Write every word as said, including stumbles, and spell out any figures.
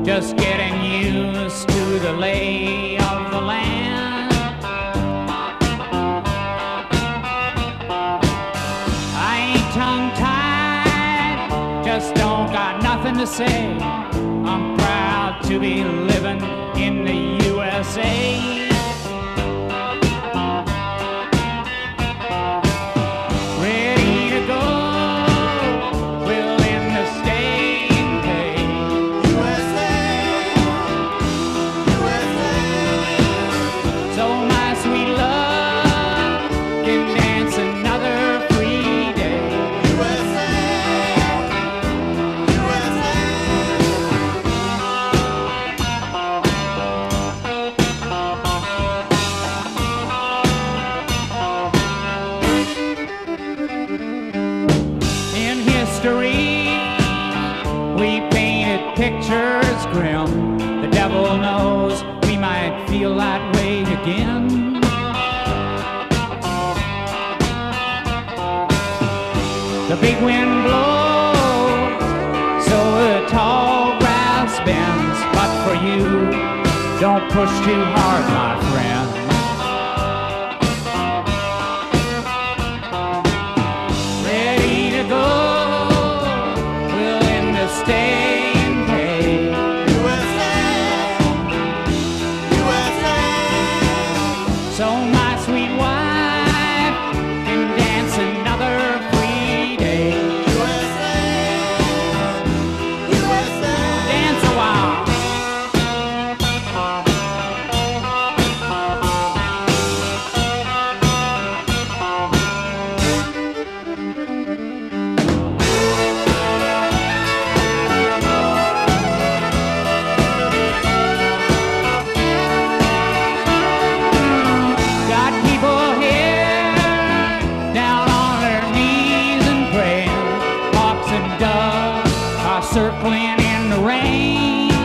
just getting used to the lay of the land. I ain't tongue-tied, just don't got nothing to say. I'm proud to be living in the U S A. We painted pictures grim. The devil knows we might feel that way again. The big wind blows, so the tall grass bends. But for you, don't push too hard, my friend. Ready to go, stay and pay. U S A, U S A. So my sweet wife can dance another free day. U S A, U S A. Dance a while. Circling in the rain.